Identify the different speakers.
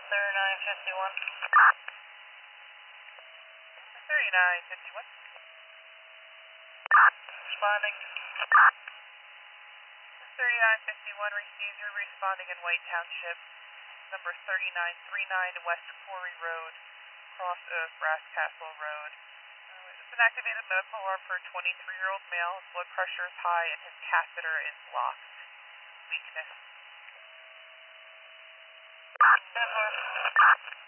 Speaker 1: 3951. 3951. Responding. 3951 received. You're responding in White Township. Number 3939 West Quarry Road, cross of Brass Castle Road. It's an activated medical alarm for a 23-year-old male. His blood pressure is high and his catheter is blocked. Weakness. 10-4.